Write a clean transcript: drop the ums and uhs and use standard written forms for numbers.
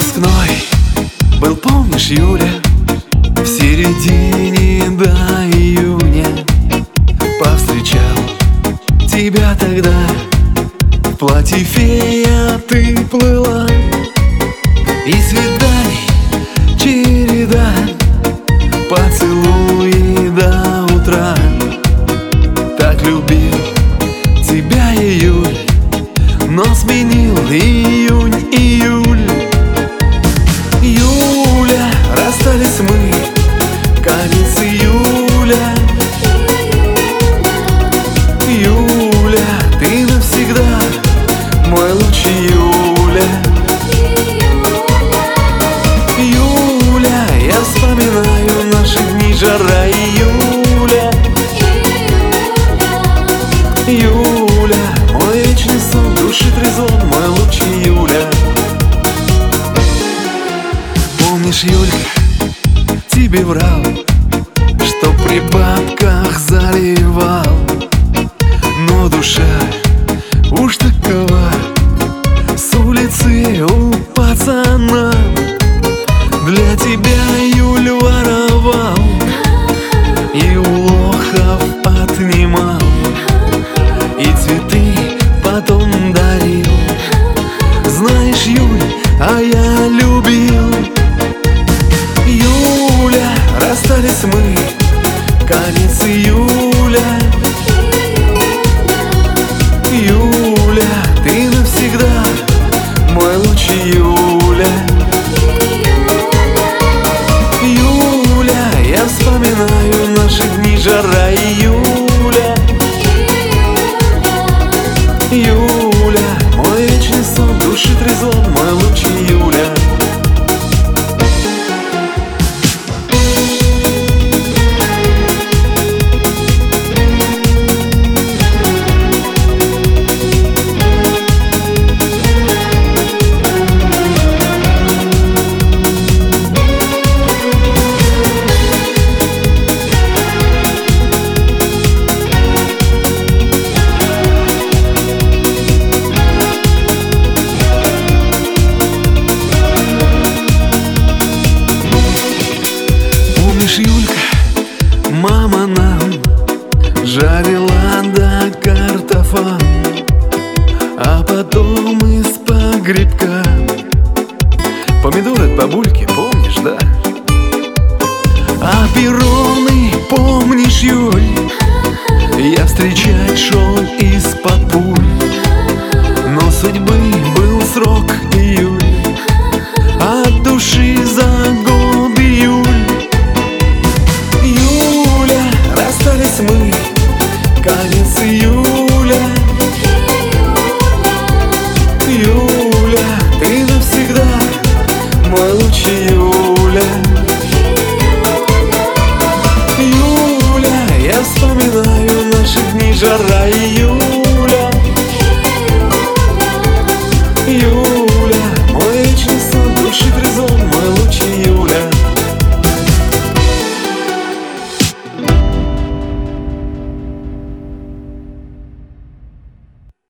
выпускной был, помнишь, Юля? В середине до июня повстречал тебя тогда. В платье фея ты плыла, и свиданий череда, поцелуи до утра. Так любил тебя июль, но сменил июнь. Юля, расстались мы, конец июля. Юля, ты навсегда мой луч, Юля. Юля, я вспоминаю наши дни, жара июля. Юля, мой вечный сон, душит резон, мой луч, Юля. Помнишь, Юлька, тебе врал, что при бабках заливал, но душа уж такова, с улицы у пацана. Для тебя, Юль, воровал и у лохов отнимал, и цветы потом дарил. Знаешь, Юль, а я любил. Юля, расстались мы, конец июля. Юля, ты навсегда мой луч, Юля. Юля, я вспоминаю наши дни, жара июля. Юля, мой вечный сон, душит резон, мой луч, Юля. Юлька, мама нам жарила до картофан, а потом из погребка помидоры от бабульки, помнишь, да? А перроны, помнишь, Юль, я встречать шел из-под пуль, но судьбы